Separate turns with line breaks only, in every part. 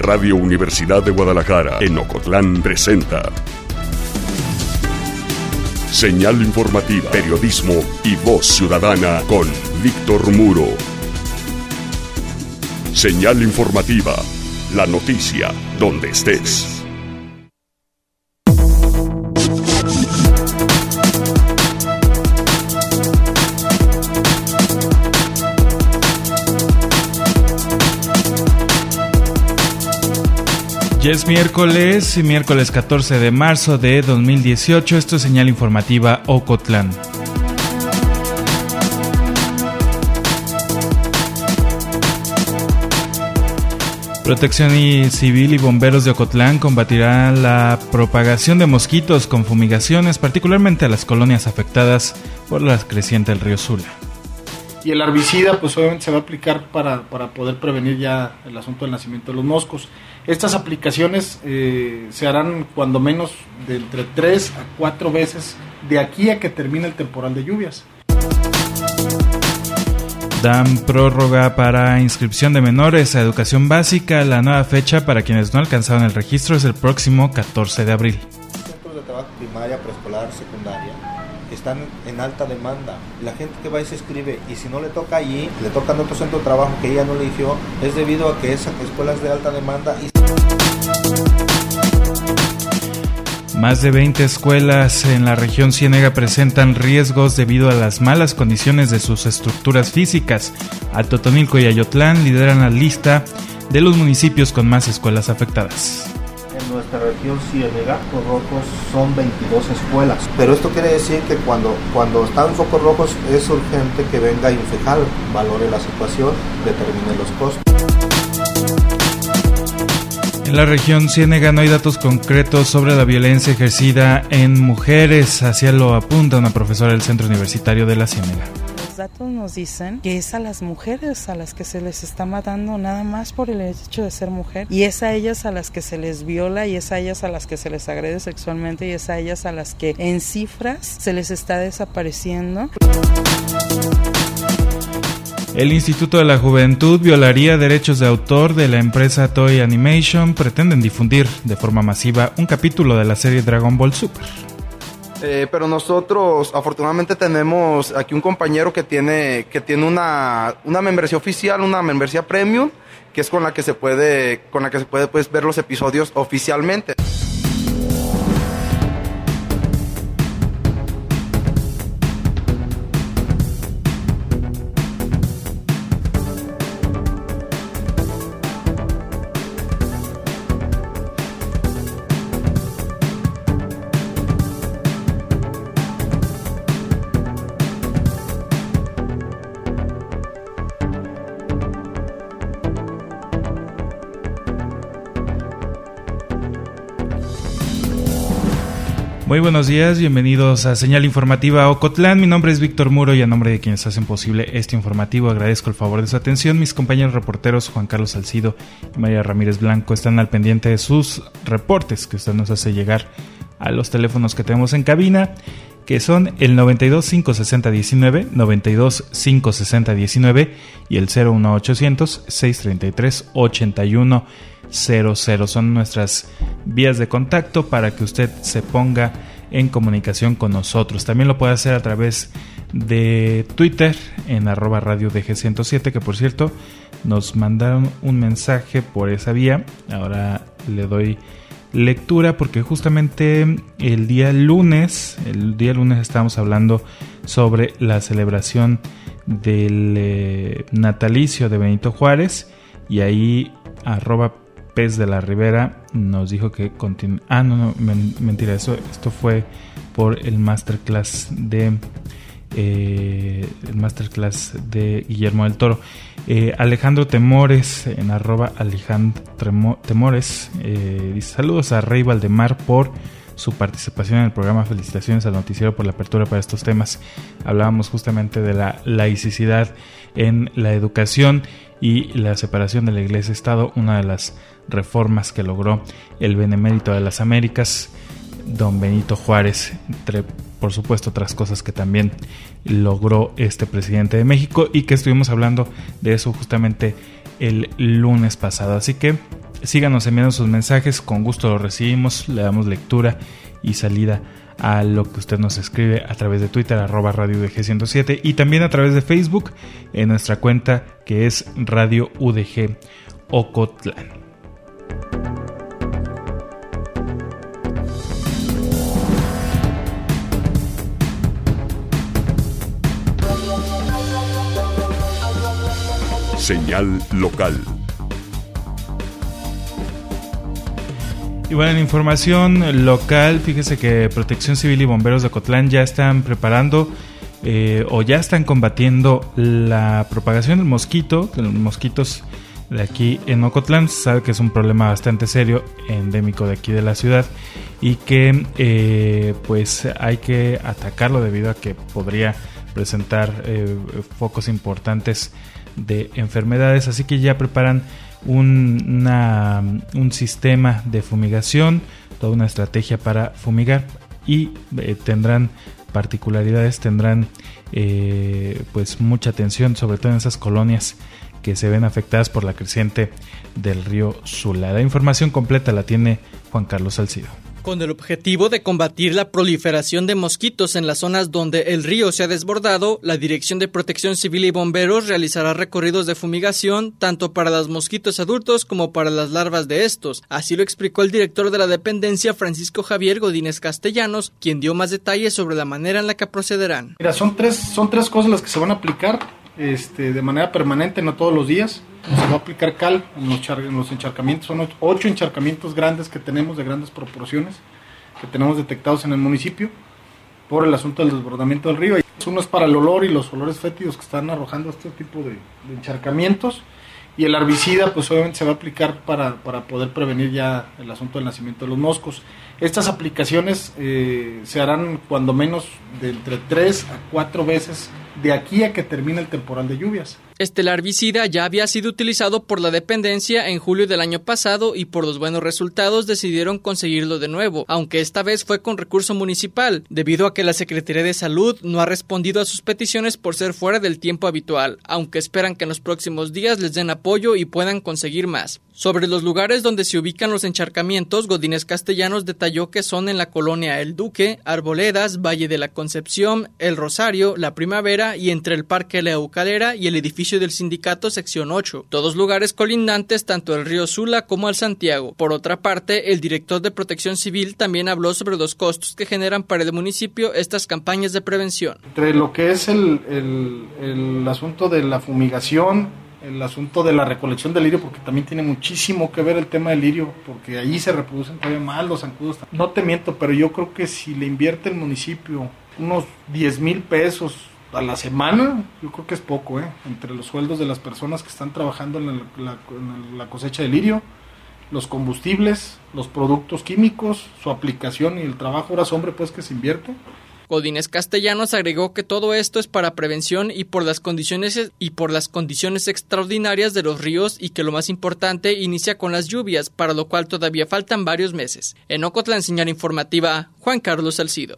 Radio Universidad de Guadalajara en Ocotlán presenta Señal informativa, periodismo y voz ciudadana con Víctor Muro. Señal informativa, la noticia donde estés.
Ya es miércoles 14 de marzo de 2018, esto es Señal Informativa Ocotlán. Protección Civil y bomberos de Ocotlán combatirán la propagación de mosquitos con fumigaciones, particularmente a las colonias afectadas por la creciente del río Sula.
Y el herbicida pues obviamente se va a aplicar para poder prevenir ya el asunto del nacimiento de los moscos. Estas aplicaciones se harán cuando menos de entre 3 a 4 veces de aquí a que termine el temporal de lluvias.
Dan prórroga para inscripción de menores a educación básica. La nueva fecha para quienes no alcanzaron el registro es el próximo 14 de abril.
Centros de trabajo primaria, preescolar, secundaria están en alta demanda. La gente que va y se inscribe, y si no le toca allí, le toca en otro centro de trabajo que ella no eligió, es debido a que esa escuela es de alta demanda.
Más de 20 escuelas en la región Ciénega presentan riesgos debido a las malas condiciones de sus estructuras físicas. Totonilco y Ayotlán lideran la lista de los municipios con más escuelas afectadas.
En nuestra región Ciénega, focos rojos son 22 escuelas. Pero esto quiere decir que cuando están focos rojos es urgente que venga Infejal, valore la situación, determine los costos.
En la región Ciénega no hay datos concretos sobre la violencia ejercida en mujeres, así lo apunta una profesora del Centro Universitario de la Ciénega.
Los datos nos dicen que es a las mujeres a las que se les está matando nada más por el hecho de ser mujer, y es a ellas a las que se les viola, y es a ellas a las que se les agrede sexualmente, y es a ellas a las que en cifras se les está desapareciendo.
El Instituto de la Juventud violaría derechos de autor de la empresa Toei Animation. Pretenden difundir de forma masiva un capítulo de la serie Dragon Ball Super.
Pero nosotros afortunadamente tenemos aquí un compañero que tiene una membresía oficial, una membresía premium, que es con la que se puede pues ver los episodios oficialmente.
Muy buenos días, bienvenidos a Señal Informativa Ocotlán. Mi nombre es Víctor Muro y a nombre de quienes hacen posible este informativo agradezco el favor de su atención. Mis compañeros reporteros Juan Carlos Salcido y María Ramírez Blanco están al pendiente de sus reportes que usted nos hace llegar a los teléfonos que tenemos en cabina, que son el 92-560-19, 92-560-19 y el 01800-633-8100. Son nuestras vías de contacto para que usted se ponga en comunicación con nosotros. También lo puede hacer a través de Twitter en @radiodg107, que por cierto nos mandaron un mensaje por esa vía. Ahora le doy lectura porque justamente el día lunes estábamos hablando sobre la celebración del natalicio de Benito Juárez, y ahí @Pez de la Rivera nos dijo que mentira, esto fue por el masterclass de Guillermo del Toro. Alejandro Temores en @Alejandro Temores dice: saludos a Rey Valdemar por su participación en el programa, felicitaciones al noticiero por la apertura para estos temas. Hablábamos justamente de la laicidad en la educación y la separación de la Iglesia-Estado, una de las reformas que logró el Benemérito de las Américas, don Benito Juárez, entre por supuesto otras cosas que también logró este presidente de México, y que estuvimos hablando de eso justamente el lunes pasado. Así que síganos enviando sus mensajes, con gusto los recibimos, le damos lectura y salida a lo que usted nos escribe a través de Twitter, @Radio UDG 107, y también a través de Facebook en nuestra cuenta que es Radio UDG Ocotlán.
Señal local.
Y bueno, en información local, fíjese que Protección Civil y Bomberos de Ocotlán ya están preparando o ya están combatiendo la propagación del mosquito, de los mosquitos de aquí en Ocotlán. Se sabe que es un problema bastante serio, endémico de aquí de la ciudad, y que pues hay que atacarlo debido a que podría presentar focos importantes de enfermedades. Así que ya preparan un sistema de fumigación, toda una estrategia para fumigar, y tendrán particularidades, tendrán pues mucha atención, sobre todo en esas colonias que se ven afectadas por la creciente del río Sula. La información completa la tiene Juan Carlos Salcido.
Con el objetivo de combatir la proliferación de mosquitos en las zonas donde el río se ha desbordado, la Dirección de Protección Civil y Bomberos realizará recorridos de fumigación tanto para los mosquitos adultos como para las larvas de estos. Así lo explicó el director de la dependencia, Francisco Javier Godínez Castellanos, quien dio más detalles sobre la manera en la que procederán.
Mira, son tres cosas las que se van a aplicar de manera permanente, no todos los días. Se va a aplicar cal en los encharcamientos. Son 8 encharcamientos grandes que tenemos, de grandes proporciones, que tenemos detectados en el municipio por el asunto del desbordamiento del río. Uno es para el olor y los olores fétidos que están arrojando este tipo de encharcamientos, y el herbicida pues obviamente se va a aplicar para poder prevenir ya el asunto del nacimiento de los moscos. Estas aplicaciones se harán cuando menos de entre 3 a 4 veces de aquí a que termine el temporal de lluvias.
Este herbicida ya había sido utilizado por la dependencia en julio del año pasado, y por los buenos resultados decidieron conseguirlo de nuevo, aunque esta vez fue con recurso municipal, debido a que la Secretaría de Salud no ha respondido a sus peticiones por ser fuera del tiempo habitual, aunque esperan que en los próximos días les den apoyo y puedan conseguir más. Sobre los lugares donde se ubican los encharcamientos, Godínez Castellanos detalló que son en la colonia El Duque, Arboledas, Valle de la Concepción, El Rosario, La Primavera y entre el Parque La Eucalera y el edificio del sindicato sección 8, todos lugares colindantes tanto al río Sula como al Santiago. Por otra parte, el director de Protección Civil también habló sobre los costos que generan para el municipio estas campañas de prevención.
Entre lo que es el asunto de la fumigación, el asunto de la recolección del lirio, porque también tiene muchísimo que ver el tema del lirio, porque ahí se reproducen todavía más los zancudos. No te miento, pero yo creo que si le invierte el municipio unos 10,000 pesos a la semana, yo creo que es poco, entre los sueldos de las personas que están trabajando en la cosecha de lirio, los combustibles, los productos químicos, su aplicación y el trabajo horas hombre pues que se invierte.
Godínez Castellanos agregó que todo esto es para prevención y por las condiciones extraordinarias de los ríos, y que lo más importante inicia con las lluvias, para lo cual todavía faltan varios meses. En Ocotlán, señal informativa, Juan Carlos Salcido.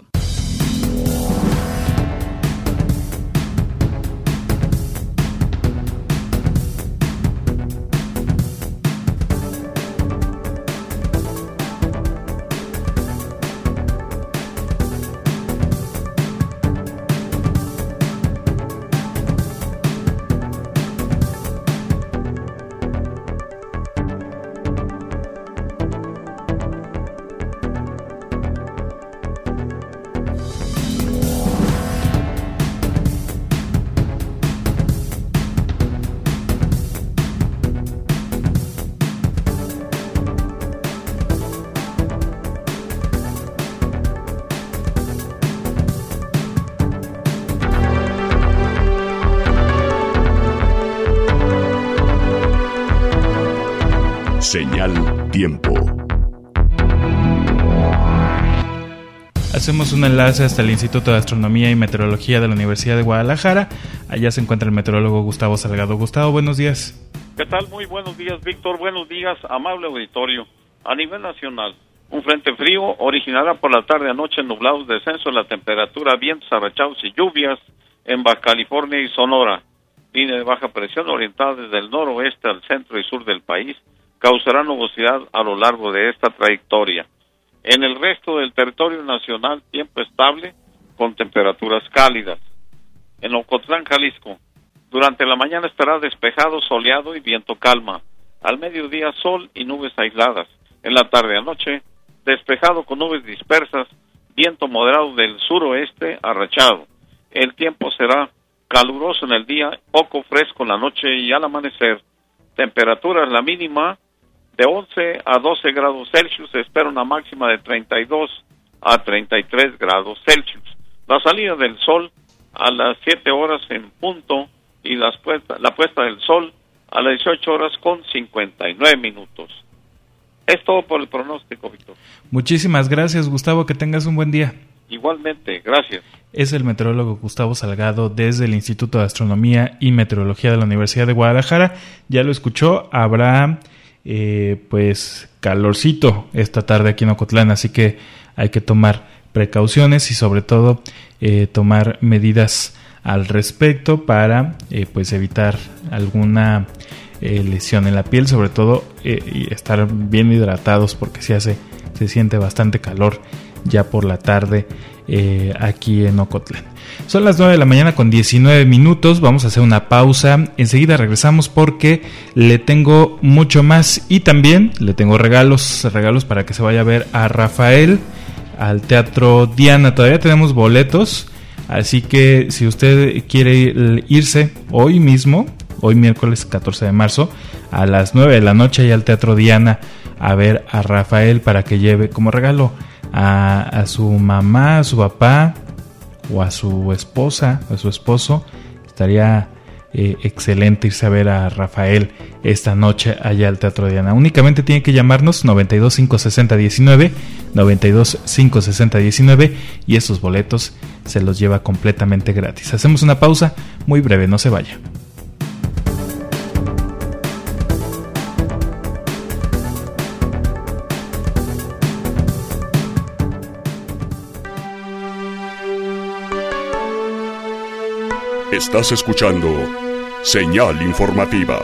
Señal Tiempo.
Hacemos un enlace hasta el Instituto de Astronomía y Meteorología de la Universidad de Guadalajara. Allá se encuentra el meteorólogo Gustavo Salgado. Gustavo, buenos días.
¿Qué tal? Muy buenos días, Víctor. Buenos días, amable auditorio. A nivel nacional, un frente frío originará por la tarde a noche nublados, descenso en la temperatura, vientos arrachados y lluvias en Baja California y Sonora. Línea de baja presión orientada desde el noroeste al centro y sur del país causará nubosidad a lo largo de esta trayectoria. En el resto del territorio nacional, tiempo estable con temperaturas cálidas. En Ocotlán, Jalisco, durante la mañana estará despejado, soleado y viento calma. Al mediodía, sol y nubes aisladas. En la tarde-anoche, despejado con nubes dispersas, viento moderado del suroeste arrachado. El tiempo será caluroso en el día, poco fresco en la noche y al amanecer. Temperaturas, la mínima de 11 a 12 grados Celsius, se espera una máxima de 32 a 33 grados Celsius. La salida del sol a las 7 horas en punto y la puesta del sol a las 18 horas con 59 minutos. Es todo por el pronóstico, Víctor.
Muchísimas gracias, Gustavo, que tengas un buen día.
Igualmente, gracias.
Es el meteorólogo Gustavo Salgado desde el Instituto de Astronomía y Meteorología de la Universidad de Guadalajara. Ya lo escuchó, habrá pues calorcito esta tarde aquí en Ocotlán, así que hay que tomar precauciones y sobre todo tomar medidas al respecto para pues evitar alguna lesión en la piel, sobre todo y estar bien hidratados porque se siente bastante calor ya por la tarde aquí en Ocotlán. Son las 9 de la mañana con 19 minutos, vamos a hacer una pausa, enseguida regresamos porque le tengo mucho más y también le tengo regalos para que se vaya a ver a Rafael al Teatro Diana. Todavía tenemos boletos, así que si usted quiere irse hoy mismo, hoy miércoles 14 de marzo, a las 9 de la noche allá al Teatro Diana a ver a Rafael para que lleve como regalo a su mamá, a su papá o a su esposa o a su esposo. Estaría excelente irse a ver a Rafael esta noche allá al Teatro Diana. Únicamente tiene que llamarnos 92 560 19 92 560 19 y esos boletos se los lleva completamente gratis. Hacemos una pausa muy breve, no se vaya.
Estás escuchando Señal Informativa.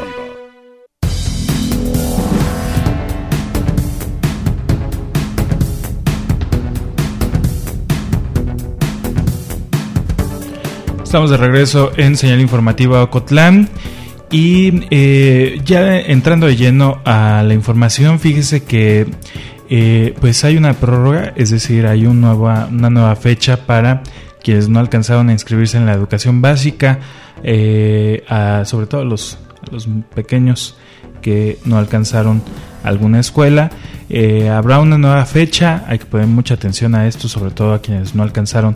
Estamos de regreso en Señal Informativa Ocotlán y ya entrando de lleno a la información, fíjese que pues hay una prórroga, es decir, hay una nueva fecha para quienes no alcanzaron a inscribirse en la educación básica, sobre todo a los pequeños que no alcanzaron alguna escuela. Habrá una nueva fecha, hay que poner mucha atención a esto, sobre todo a quienes no alcanzaron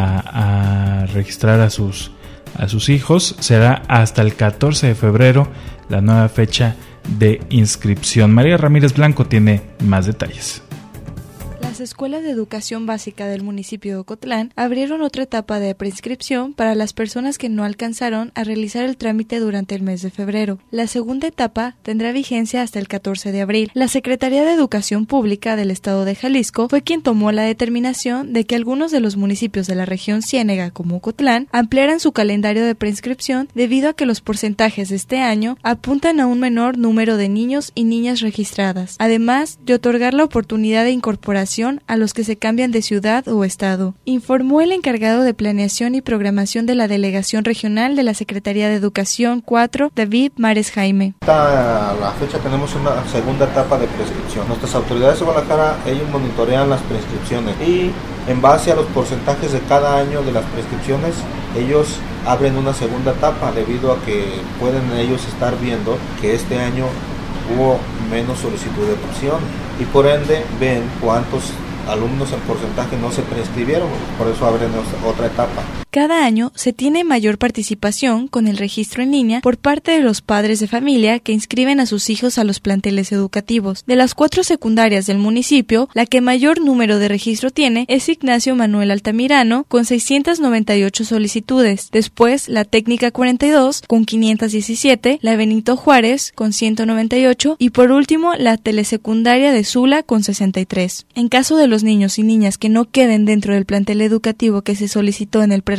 a registrar a sus hijos. Será hasta el 14 de febrero la nueva fecha de inscripción. María Ramírez Blanco tiene más detalles.
Las escuelas de educación básica del municipio de Ocotlán abrieron otra etapa de preinscripción para las personas que no alcanzaron a realizar el trámite durante el mes de febrero. La segunda etapa tendrá vigencia hasta el 14 de abril. La Secretaría de Educación Pública del Estado de Jalisco fue quien tomó la determinación de que algunos de los municipios de la región Ciénega, como Ocotlán, ampliaran su calendario de preinscripción debido a que los porcentajes de este año apuntan a un menor número de niños y niñas registradas, además de otorgar la oportunidad de incorporación a los que se cambian de ciudad o estado, informó el encargado de Planeación y Programación de la Delegación Regional de la Secretaría de Educación 4, David Mares Jaime.
Hasta la fecha tenemos una segunda etapa de prescripción. Nuestras autoridades de Guadalajara, ellos monitorean las prescripciones y en base a los porcentajes de cada año de las prescripciones, ellos abren una segunda etapa debido a que pueden ellos estar viendo que este año hubo menos solicitud de adopción y por ende ven cuántos alumnos en porcentaje no se prescribieron, por eso abren otra etapa.
Cada año se tiene mayor participación con el registro en línea por parte de los padres de familia que inscriben a sus hijos a los planteles educativos. De las 4 secundarias del municipio, la que mayor número de registro tiene es Ignacio Manuel Altamirano, con 698 solicitudes. Después, la Técnica 42, con 517, la Benito Juárez, con 198, y por último, la Telesecundaria de Sula, con 63. En caso de los niños y niñas que no queden dentro del plantel educativo que se solicitó en el preregistro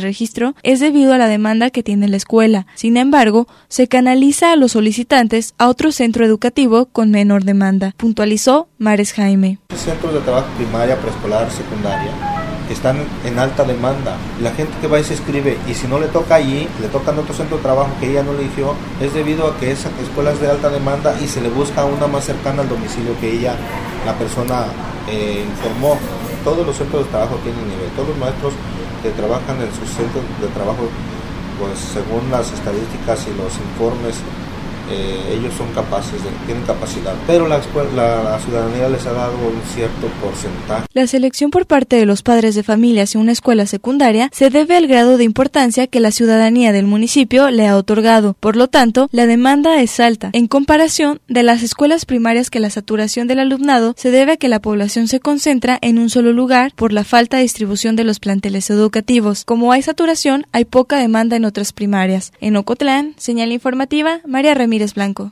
registro es debido a la demanda que tiene la escuela. Sin embargo, se canaliza a los solicitantes a otro centro educativo con menor demanda, puntualizó Mares Jaime.
Centros de trabajo primaria, preescolar, secundaria están en alta demanda. La gente que va y se inscribe, y si no le toca allí, le toca en otro centro de trabajo que ella no eligió, es debido a que esa escuela es de alta demanda y se le busca una más cercana al domicilio que ella, la persona, informó. Todos los centros de trabajo tienen nivel, todos los maestros que trabajan en sus centros de trabajo, pues según las estadísticas y los informes, ellos son capaces, tienen capacidad, pero la ciudadanía les ha dado un cierto porcentaje.
La selección por parte de los padres de familia hacia una escuela secundaria se debe al grado de importancia que la ciudadanía del municipio le ha otorgado. Por lo tanto, la demanda es alta. En comparación de las escuelas primarias, que la saturación del alumnado se debe a que la población se concentra en un solo lugar por la falta de distribución de los planteles educativos. Como hay saturación, hay poca demanda en otras primarias. En Ocotlán, señal informativa, María Ramírez Blanco.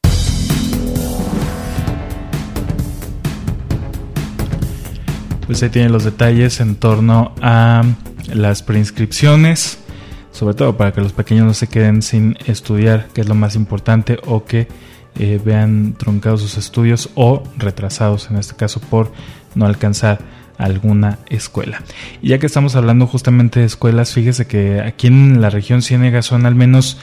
Pues ahí tienen los detalles en torno a las preinscripciones, sobre todo para que los pequeños no se queden sin estudiar, que es lo más importante, o que vean truncados sus estudios o retrasados, en este caso por no alcanzar alguna escuela. Y ya que estamos hablando justamente de escuelas, fíjese que aquí en la región Ciénega son al menos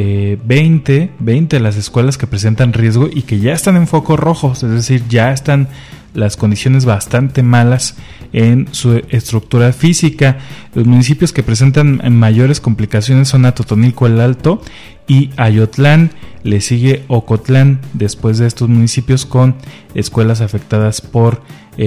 20 de las escuelas que presentan riesgo y que ya están en focos rojos, es decir, ya están las condiciones bastante malas en su estructura física. Los municipios que presentan mayores complicaciones son Atotonilco el Alto y Ayotlán. Le sigue Ocotlán después de estos municipios, con escuelas afectadas por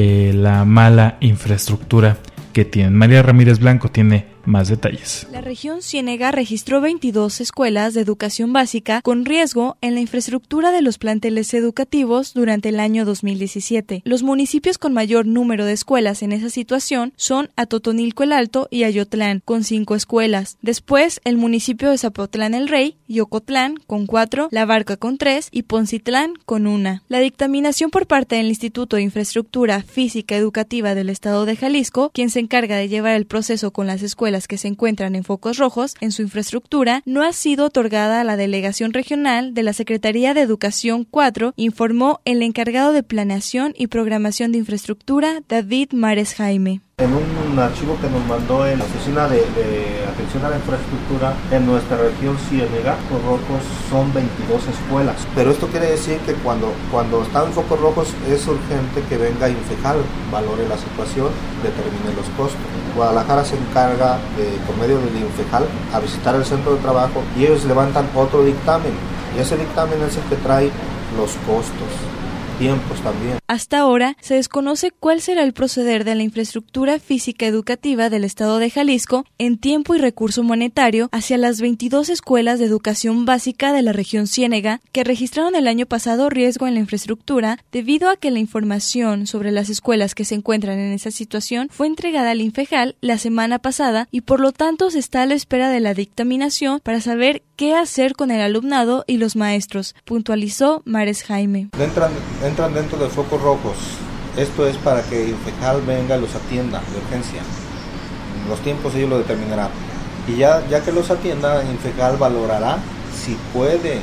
la mala infraestructura que tienen. María Ramírez Blanco tiene más detalles.
La región Ciénega registró 22 escuelas de educación básica con riesgo en la infraestructura de los planteles educativos durante el año 2017. Los municipios con mayor número de escuelas en esa situación son Atotonilco el Alto y Ayotlán, con 5 escuelas. Después, el municipio de Zapotlán el Rey y Ocotlán, con 4, La Barca con 3 y Poncitlán con 1. La dictaminación por parte del Instituto de Infraestructura Física Educativa del Estado de Jalisco, quien se encarga de llevar el proceso con las escuelas que se encuentran en focos rojos en su infraestructura, no ha sido otorgada a la Delegación Regional de la Secretaría de Educación 4, informó el encargado de Planeación y Programación de Infraestructura, David Mares Jaime.
En un archivo que nos mandó en la Oficina de Atención a la Infraestructura en nuestra región Ciénega, focos rojos son 22 escuelas. Pero esto quiere decir que cuando están en focos rojos es urgente que venga Infejal, valore la situación, determine los costos. Guadalajara se encarga, por medio del Infejal, a visitar el centro de trabajo y ellos levantan otro dictamen. Y ese dictamen es el que trae los costos. Tiempos también.
Hasta ahora se desconoce cuál será el proceder de la infraestructura física educativa del Estado de Jalisco en tiempo y recurso monetario hacia las 22 escuelas de educación básica de la región Ciénega que registraron el año pasado riesgo en la infraestructura debido a que la información sobre las escuelas que se encuentran en esa situación fue entregada al Infejal la semana pasada y por lo tanto se está a la espera de la dictaminación para saber qué hacer con el alumnado y los maestros, puntualizó Mares Jaime.
Entran dentro de focos rojos. Esto es para que Infejal venga y los atienda de urgencia. Los tiempos ellos lo determinarán. Y ya que los atienda, Infejal valorará si puede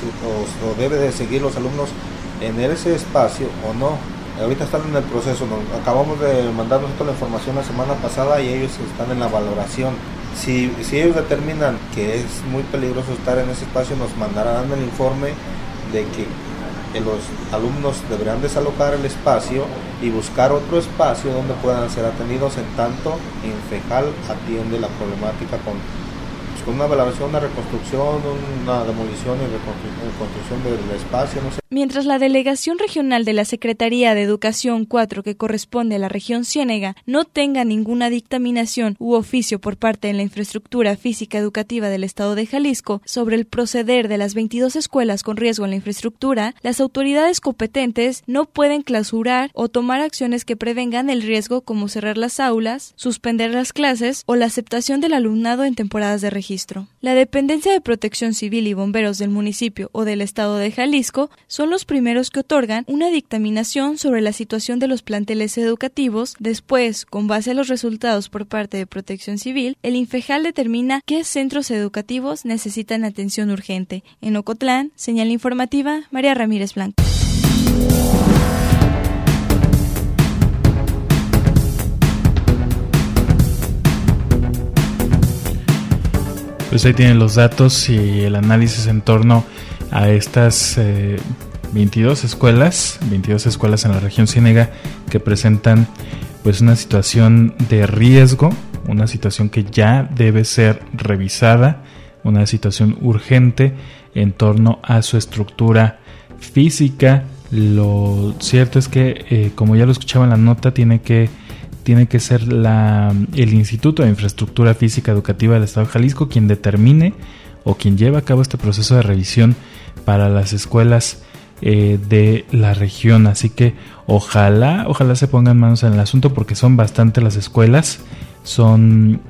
o debe de seguir los alumnos en ese espacio o no. Ahorita están en el proceso. Acabamos de mandar nosotros la información la semana pasada y ellos están en la valoración. Si ellos determinan que es muy peligroso estar en ese espacio, nos mandarán el informe de que los alumnos deberán desalojar el espacio y buscar otro espacio donde puedan ser atendidos, en tanto Infejal atiende la problemática con una valoración, una reconstrucción, una demolición y reconstrucción del espacio, no sé.
Mientras la Delegación Regional de la Secretaría de Educación 4, que corresponde a la región Ciénega, no tenga ninguna dictaminación u oficio por parte de la infraestructura física educativa del Estado de Jalisco sobre el proceder de las 22 escuelas con riesgo en la infraestructura, las autoridades competentes no pueden clausurar o tomar acciones que prevengan el riesgo, como cerrar las aulas, suspender las clases o la aceptación del alumnado en temporadas de registro. La Dependencia de Protección Civil y Bomberos del municipio o del Estado de Jalisco son los primeros que otorgan una dictaminación sobre la situación de los planteles educativos. Después, con base a los resultados por parte de Protección Civil, el INFEJAL determina qué centros educativos necesitan atención urgente. En Ocotlán, señal informativa, María Ramírez Blanco.
Pues ahí tienen los datos y el análisis en torno a estas 22 escuelas en la región Ciénega que presentan pues una situación de riesgo, una situación que ya debe ser revisada, una situación urgente en torno a su estructura física. Lo cierto es que, como ya lo escuchaba en la nota, tiene que ser el Instituto de Infraestructura Física Educativa del Estado de Jalisco quien determine o quien lleva a cabo este proceso de revisión para las escuelas de la región. Así que ojalá se pongan manos en el asunto, porque son bastante las escuelas. Son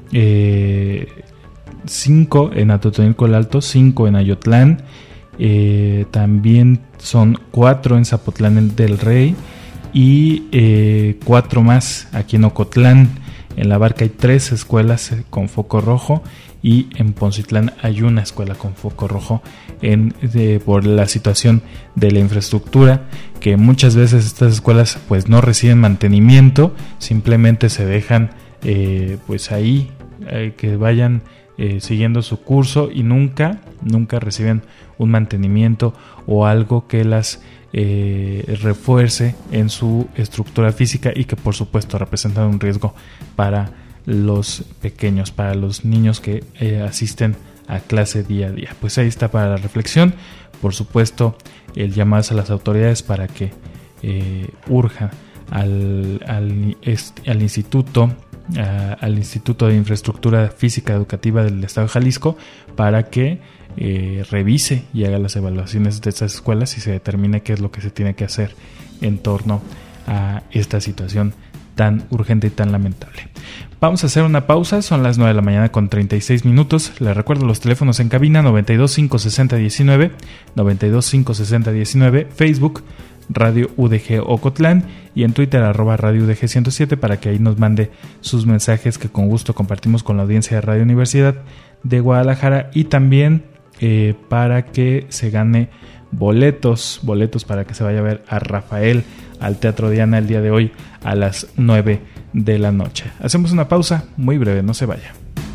5 en Atotonilco el Alto, 5 en Ayotlán, también son 4 en Zapotlán del Rey y 4 más aquí en Ocotlán. En La Barca hay 3 escuelas con foco rojo y en Poncitlán hay una escuela con foco rojo por la situación de la infraestructura, que muchas veces estas escuelas pues no reciben mantenimiento, simplemente se dejan pues ahí que vayan siguiendo su curso y nunca reciben un mantenimiento o algo que las refuerce en su estructura física, y que por supuesto representan un riesgo para los pequeños, para los niños que asisten a clase día a día. Pues ahí está para la reflexión. Por supuesto, el llamado a las autoridades para que urja al Instituto de Infraestructura Física Educativa del Estado de Jalisco para que revise y haga las evaluaciones de estas escuelas y se determine qué es lo que se tiene que hacer en torno a esta situación tan urgente y tan lamentable. Vamos a hacer una pausa, son las 9 de la mañana con 36 minutos. Les recuerdo los teléfonos en cabina: 92 560 19, 92 560 19, Facebook Radio UDG Ocotlán y en Twitter @Radio UDG 107, para que ahí nos mande sus mensajes, que con gusto compartimos con la audiencia de Radio Universidad de Guadalajara, y también para que se gane boletos para que se vaya a ver a Rafael al Teatro Diana el día de hoy a las 9 de la noche. Hacemos una pausa muy breve, no se vaya.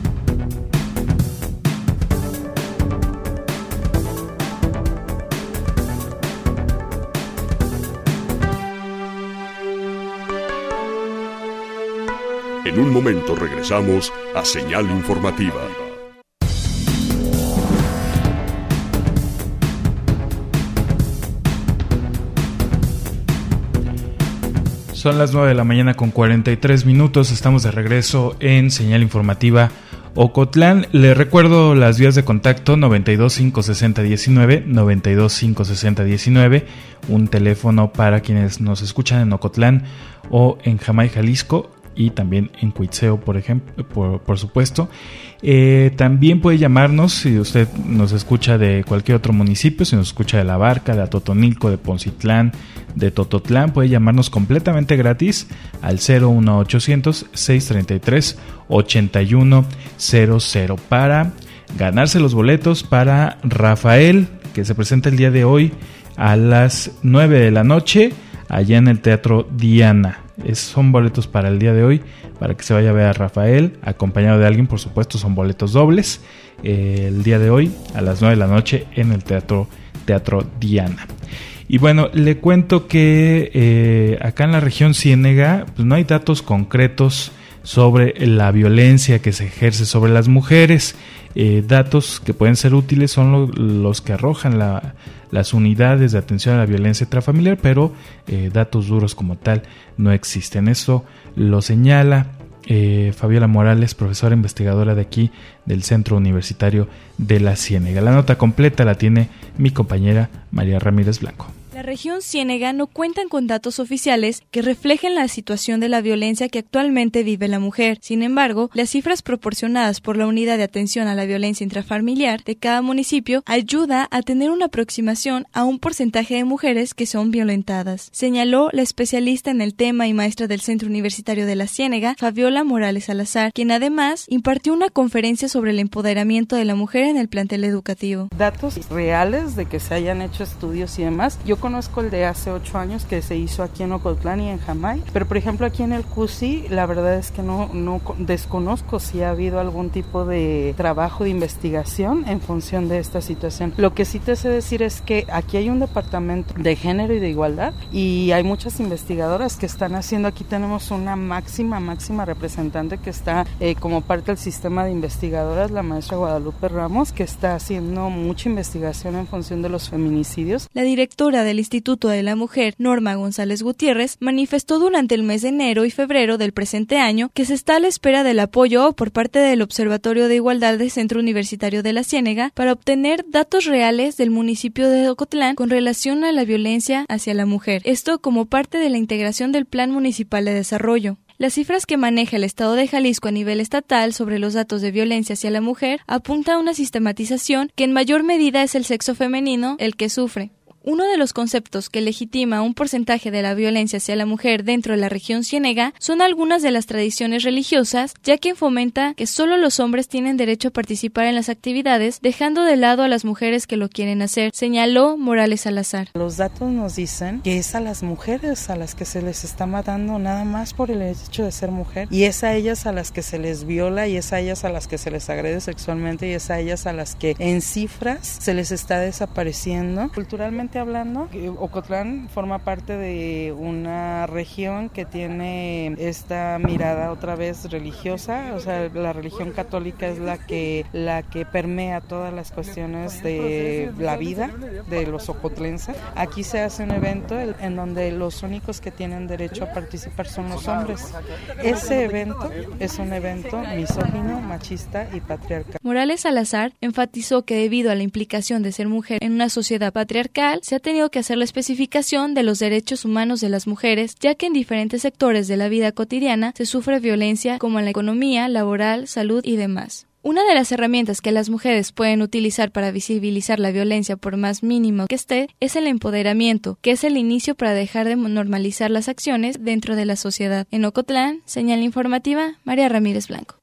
En un momento regresamos a Señal Informativa.
Son las 9 de la mañana con 43 minutos. Estamos de regreso en Señal Informativa Ocotlán. Les recuerdo las vías de contacto: 92 560 19, 92 560 19, un teléfono para quienes nos escuchan en Ocotlán o en Jamay, Jalisco, y también en Cuitzeo, por ejemplo, por supuesto. También puede llamarnos si usted nos escucha de cualquier otro municipio, si nos escucha de La Barca, de Atotonilco, de Poncitlán, de Tototlán, puede llamarnos completamente gratis al 01800 633 8100 para ganarse los boletos para Rafael, que se presenta el día de hoy a las 9 de la noche allá en el Teatro Diana. Son boletos para el día de hoy, para que se vaya a ver a Rafael acompañado de alguien, por supuesto. Son boletos dobles el día de hoy a las 9 de la noche en el Teatro Diana. Y bueno, le cuento que acá en la región Ciénega pues no hay datos concretos sobre la violencia que se ejerce sobre las mujeres. Datos que pueden ser útiles son los que arrojan las unidades de atención a la violencia intrafamiliar, pero datos duros como tal no existen. Eso lo señala Fabiola Morales, profesora investigadora de aquí del Centro Universitario de la Ciénega. La nota completa la tiene mi compañera María Ramírez Blanco.
La La región Ciénega no cuentan con datos oficiales que reflejen la situación de la violencia que actualmente vive la mujer. Sin embargo, las cifras proporcionadas por la Unidad de Atención a la Violencia Intrafamiliar de cada municipio ayuda a tener una aproximación a un porcentaje de mujeres que son violentadas, señaló la especialista en el tema y maestra del Centro Universitario de la Ciénega, Fabiola Morales Salazar, quien además impartió una conferencia sobre el empoderamiento de la mujer en el plantel educativo.
Datos reales de que se hayan hecho estudios y demás. Yo conozco el de hace 8 años que se hizo aquí en Ocotlán y en Jamay, pero por ejemplo aquí en el CUSI la verdad es que no desconozco si ha habido algún tipo de trabajo de investigación en función de esta situación. Lo que sí te sé decir es que aquí hay un departamento de género y de igualdad y hay muchas investigadoras que están haciendo, aquí tenemos una máxima representante que está como parte del sistema de investigadoras, la maestra Guadalupe Ramos, que está haciendo mucha investigación en función de los feminicidios.
La directora del Instituto de la Mujer, Norma González Gutiérrez, manifestó durante el mes de enero y febrero del presente año que se está a la espera del apoyo por parte del Observatorio de Igualdad del Centro Universitario de la Ciénega para obtener datos reales del municipio de Ocotlán con relación a la violencia hacia la mujer. Esto como parte de la integración del Plan Municipal de Desarrollo. Las cifras que maneja el Estado de Jalisco a nivel estatal sobre los datos de violencia hacia la mujer apunta a una sistematización que en mayor medida es el sexo femenino el que sufre. Uno de los conceptos que legitima un porcentaje de la violencia hacia la mujer dentro de la región Ciénega son algunas de las tradiciones religiosas, ya que fomenta que solo los hombres tienen derecho a participar en las actividades, dejando de lado a las mujeres que lo quieren hacer, señaló Morales Salazar.
Los datos nos dicen que es a las mujeres a las que se les está matando nada más por el hecho de ser mujer, y es a ellas a las que se les viola, y es a ellas a las que se les agrede sexualmente, y es a ellas a las que en cifras se les está desapareciendo. Culturalmente hablando, Ocotlán forma parte de una región que tiene esta mirada otra vez religiosa, o sea, la religión católica es la que permea todas las cuestiones de la vida de los ocotlenses. Aquí se hace un evento en donde los únicos que tienen derecho a participar son los hombres. Ese evento es un evento misógino, machista y patriarcal.
Morales Salazar enfatizó que debido a la implicación de ser mujer en una sociedad patriarcal, se ha tenido que hacer la especificación de los derechos humanos de las mujeres, ya que en diferentes sectores de la vida cotidiana se sufre violencia como en la economía, laboral, salud y demás. Una de las herramientas que las mujeres pueden utilizar para visibilizar la violencia por más mínimo que esté es el empoderamiento, que es el inicio para dejar de normalizar las acciones dentro de la sociedad. En Ocotlán, señal informativa, María Ramírez Blanco.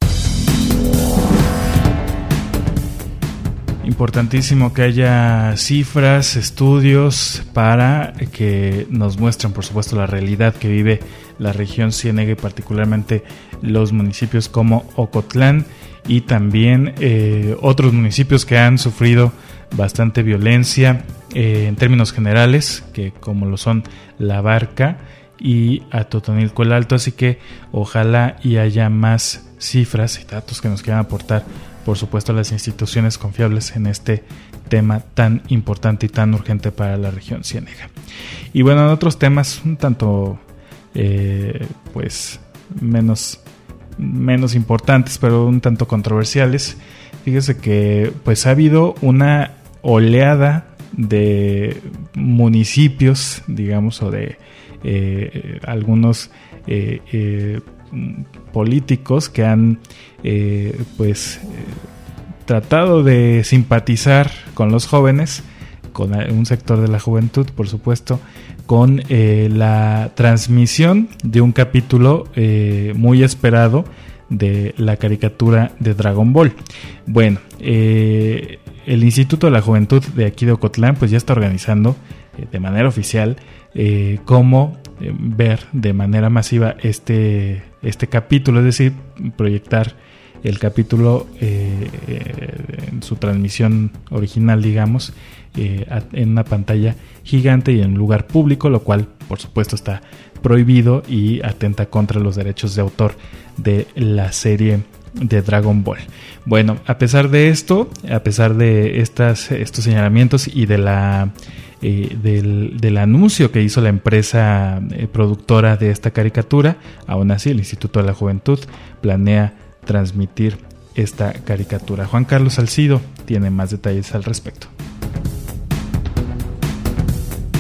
Importantísimo que haya cifras, estudios para que nos muestren, por supuesto, la realidad que vive la región Ciénega y particularmente los municipios como Ocotlán y también otros municipios que han sufrido bastante violencia en términos generales, que como lo son La Barca y Atotonilco el Alto, así que ojalá y haya más cifras y datos que nos quieran aportar, por supuesto, las instituciones confiables en este tema tan importante y tan urgente para la región Ciénega. Y bueno, en otros temas un tanto pues menos importantes, pero un tanto controversiales, fíjese que pues ha habido una oleada de municipios, digamos, o de algunos políticos que han tratado de simpatizar con los jóvenes, con un sector de la juventud, por supuesto, con la transmisión de un capítulo muy esperado de la caricatura de Dragon Ball. Bueno, el Instituto de la Juventud de aquí de Ocotlán pues ya está organizando de manera oficial cómo ver de manera masiva este capítulo, es decir, proyectar el capítulo en su transmisión original, digamos, en una pantalla gigante y en un lugar público, lo cual por supuesto está prohibido y atenta contra los derechos de autor de la serie de Dragon Ball. Bueno, a pesar de esto, a pesar de estos señalamientos y de del anuncio que hizo la empresa productora de esta caricatura, aún así el Instituto de la Juventud planea transmitir esta caricatura. Juan Carlos Salcido tiene más detalles al respecto.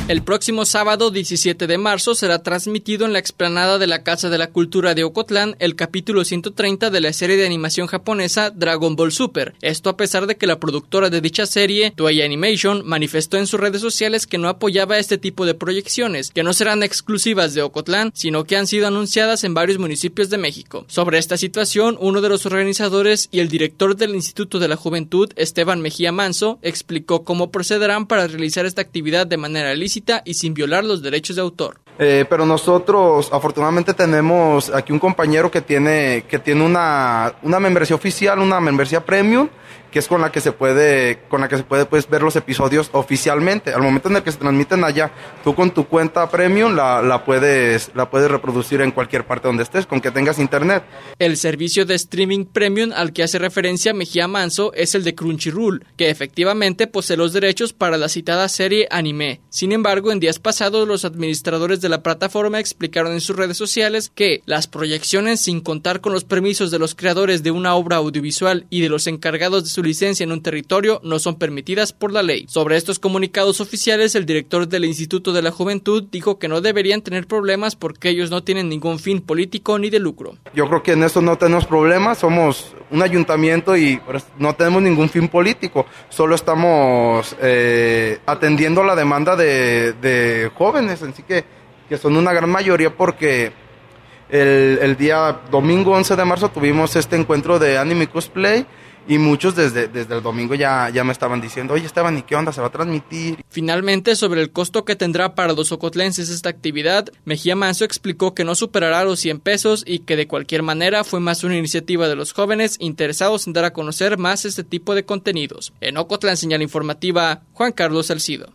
El próximo sábado 17 de marzo será transmitido en la explanada de la Casa de la Cultura de Ocotlán el capítulo 130 de la serie de animación japonesa Dragon Ball Super. Esto a pesar de que la productora de dicha serie, Toei Animation, manifestó en sus redes sociales que no apoyaba este tipo de proyecciones, que no serán exclusivas de Ocotlán, sino que han sido anunciadas en varios municipios de México. Sobre esta situación, uno de los organizadores y el director del Instituto de la Juventud, Esteban Mejía Manso, explicó cómo procederán para realizar esta actividad de manera lícita y sin violar los derechos de autor.
Pero nosotros afortunadamente tenemos aquí un compañero que tiene una membresía oficial, una membresía premium, que es con la que se puede pues ver los episodios oficialmente. Al momento en el que se transmiten allá, tú con tu cuenta premium la puedes reproducir en cualquier parte donde estés, con que tengas internet.
El servicio de streaming premium al que hace referencia Mejía Manso es el de Crunchyroll, que efectivamente posee los derechos para la citada serie anime. Sin embargo, en días pasados los administradores de la plataforma explicaron en sus redes sociales que las proyecciones sin contar con los permisos de los creadores de una obra audiovisual y de los encargados de su licencia en un territorio no son permitidas por la ley. Sobre estos comunicados oficiales, el director del Instituto de la Juventud dijo que no deberían tener problemas porque ellos no tienen ningún fin político ni de lucro.
Yo creo que en eso no tenemos problemas, somos un ayuntamiento y no tenemos ningún fin político, solo estamos atendiendo la demanda de jóvenes, así que son una gran mayoría porque el día domingo 11 de marzo tuvimos este encuentro de anime cosplay y muchos desde el domingo ya me estaban diciendo, oye Esteban, ¿y qué onda? ¿Se va a transmitir?
Finalmente, sobre el costo que tendrá para los ocotlenses esta actividad, Mejía Manso explicó que no superará los 100 pesos y que de cualquier manera fue más una iniciativa de los jóvenes interesados en dar a conocer más este tipo de contenidos. En Ocotlán, señal informativa, Juan Carlos Salcido.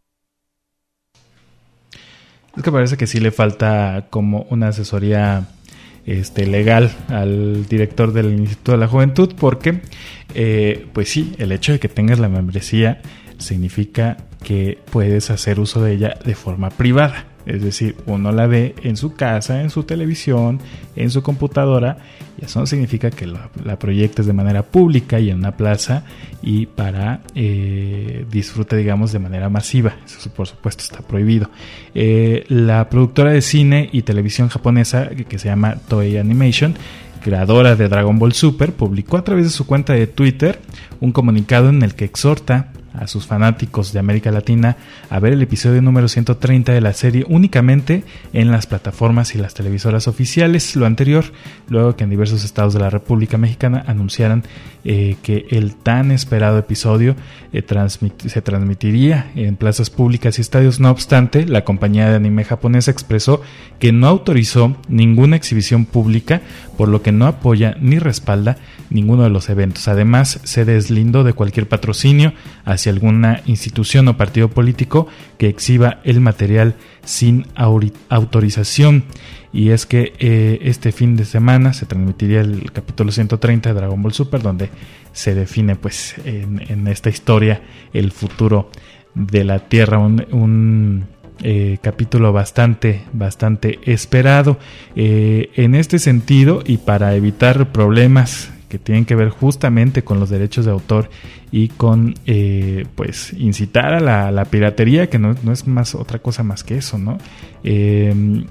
Es que parece que sí le falta como una asesoría legal al director del Instituto de la Juventud, porque pues sí, el hecho de que tengas la membresía significa que puedes hacer uso de ella de forma privada. Es decir, uno la ve en su casa, en su televisión, en su computadora, y eso no significa que la proyectes de manera pública y en una plaza y para disfrute, digamos, de manera masiva. Eso por supuesto está prohibido. La productora de cine y televisión japonesa, que se llama Toei Animation, creadora de Dragon Ball Super, publicó a través de su cuenta de Twitter un comunicado en el que exhorta a sus fanáticos de América Latina a ver el episodio número 130 de la serie únicamente en las plataformas y las televisoras oficiales. Lo anterior, luego que en diversos estados de la República Mexicana anunciaran que el tan esperado episodio se transmitiría en plazas públicas y estadios. No obstante, la compañía de anime japonesa expresó que no autorizó ninguna exhibición pública, por lo que no apoya ni respalda ninguno de los eventos. Además, se deslindó de cualquier patrocinio hacia alguna institución o partido político que exhiba el material sin autorización. Y es que este fin de semana se transmitiría el capítulo 130 de Dragon Ball Super, donde se define pues en esta historia el futuro de la Tierra, un capítulo bastante esperado. En este sentido, y para evitar problemas que tienen que ver justamente con los derechos de autor y con pues incitar a la piratería, que no es más otra cosa más que eso, ¿no? El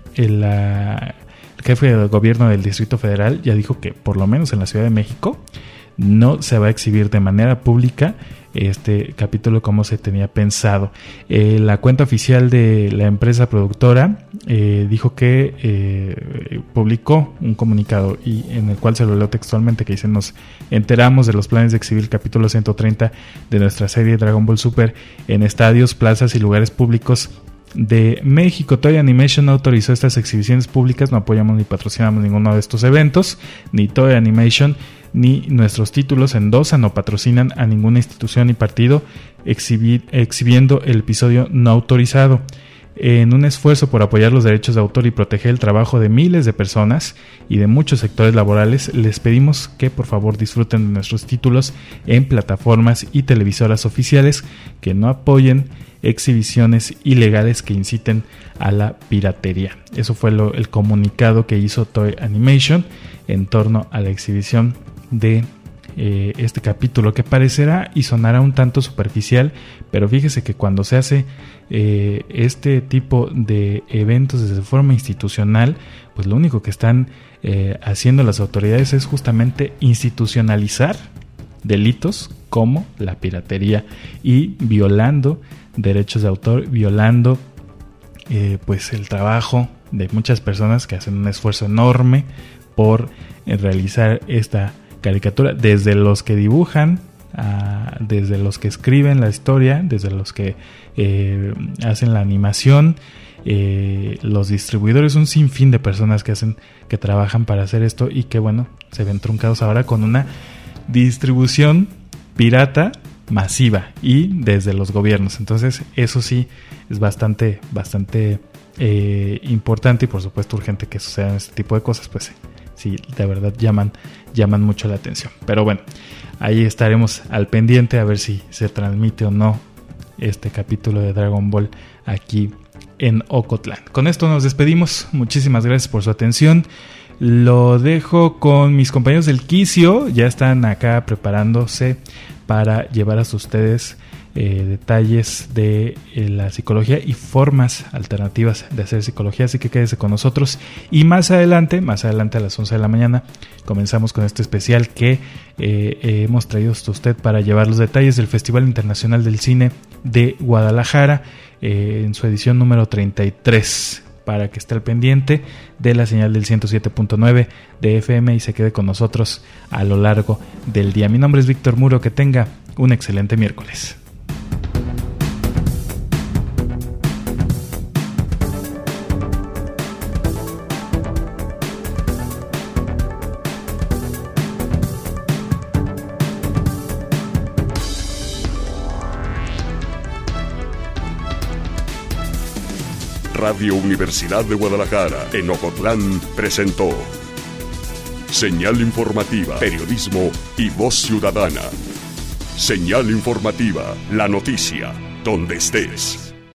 jefe de gobierno del Distrito Federal ya dijo que por lo menos en la Ciudad de México no se va a exhibir de manera pública este capítulo como se tenía pensado. La cuenta oficial de la empresa productora dijo que publicó un comunicado y en el cual se lo leo textualmente, que dice: nos enteramos de los planes de exhibir el capítulo 130 de nuestra serie Dragon Ball Super en estadios, plazas y lugares públicos de México. Toei Animation no autorizó estas exhibiciones públicas, no apoyamos ni patrocinamos ninguno de estos eventos, ni Toei Animation ni nuestros títulos endosan o patrocinan a ninguna institución ni partido exhibiendo el episodio no autorizado. En un esfuerzo por apoyar los derechos de autor y proteger el trabajo de miles de personas y de muchos sectores laborales, les pedimos que por favor disfruten de nuestros títulos en plataformas y televisoras oficiales, que no apoyen exhibiciones ilegales que inciten a la piratería. Eso fue el comunicado que hizo Toei Animation en torno a la exhibición de este capítulo, que parecerá y sonará un tanto superficial, pero fíjese que cuando se hace este tipo de eventos desde forma institucional, pues lo único que están haciendo las autoridades es justamente institucionalizar delitos como la piratería y violando derechos de autor, violando pues el trabajo de muchas personas que hacen un esfuerzo enorme por realizar esta caricatura, desde los que dibujan, desde los que escriben la historia, desde los que hacen la animación, los distribuidores, un sinfín de personas que trabajan para hacer esto y que bueno, se ven truncados ahora con una distribución pirata masiva y desde los gobiernos. Entonces eso sí es bastante importante y por supuesto urgente que sucedan este tipo de cosas, pues sí, de verdad llaman mucho la atención. Pero bueno, ahí estaremos al pendiente a ver si se transmite o no este capítulo de Dragon Ball aquí en Ocotlán. Con esto nos despedimos, muchísimas gracias por su atención. Lo dejo con mis compañeros del Quicio, ya están acá preparándose para llevar a ustedes detalles de la psicología y formas alternativas de hacer psicología, así que quédese con nosotros y más adelante a las 11 de la mañana comenzamos con este especial que hemos traído hasta usted para llevar los detalles del Festival Internacional del Cine de Guadalajara en su edición número 33, para que esté al pendiente de la señal del 107.9 de FM y se quede con nosotros a lo largo del día. Mi nombre es Víctor Muro, que tenga un excelente miércoles.
Radio Universidad de Guadalajara en Ocotlán presentó Señal Informativa, Periodismo y Voz Ciudadana. Señal Informativa, la noticia, donde estés.